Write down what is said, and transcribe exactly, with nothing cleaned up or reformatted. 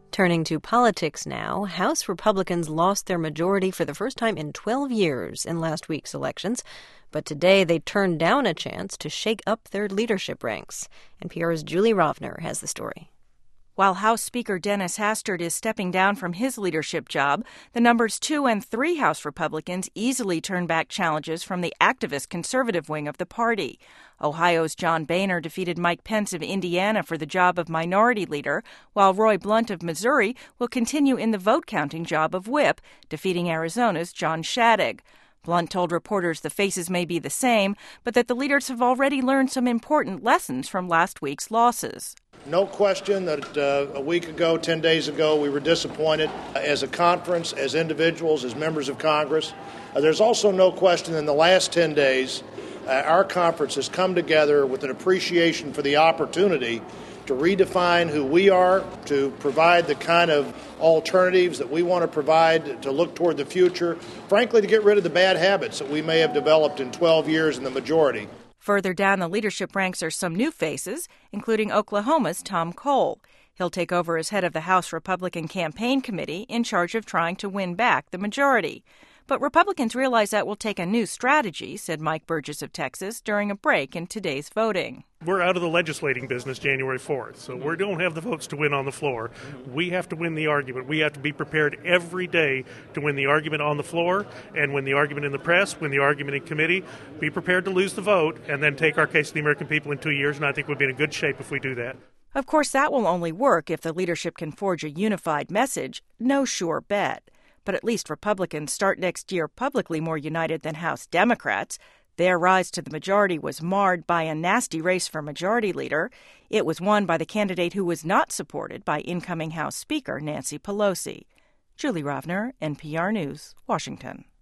Turning to politics now, House Republicans lost their majority for the first time in twelve years in last week's elections. But today they turned down a chance to shake up their leadership ranks. N P R's Julie Rovner has the story. While House Speaker Dennis Hastert is stepping down from his leadership job, the numbers two and three House Republicans easily turn back challenges from the activist conservative wing of the party. Ohio's John Boehner defeated Mike Pence of Indiana for the job of minority leader, while Roy Blunt of Missouri will continue in the vote-counting job of whip, defeating Arizona's John Shadegg. Blunt told reporters the faces may be the same, but that the leaders have already learned some important lessons from last week's losses. No question that uh, a week ago, ten days ago, we were disappointed as a conference, as individuals, as members of Congress. Uh, there's also no question in the last ten days, uh, our conference has come together with an appreciation for the opportunity to redefine who we are, to provide the kind of alternatives that we want to provide, to look toward the future, frankly, to get rid of the bad habits that we may have developed in twelve years in the majority. Further down the leadership ranks are some new faces, including Oklahoma's Tom Cole. He'll take over as head of the House Republican Campaign Committee in charge of trying to win back the majority. But Republicans realize that will take a new strategy, said Mike Burgess of Texas during a break in today's voting. We're out of the legislating business January fourth, so we don't have the votes to win on the floor. We have to win the argument. We have to be prepared every day to win the argument on the floor and win the argument in the press, win the argument in committee, be prepared to lose the vote, and then take our case to the American people in two years, and I think we'll be in a good shape if we do that. Of course, that will only work if the leadership can forge a unified message. No sure bet. But at least Republicans start next year publicly more united than House Democrats. Their rise to the majority was marred by a nasty race for majority leader. It was won by the candidate who was not supported by incoming House Speaker Nancy Pelosi. Julie Rovner, N P R News, Washington.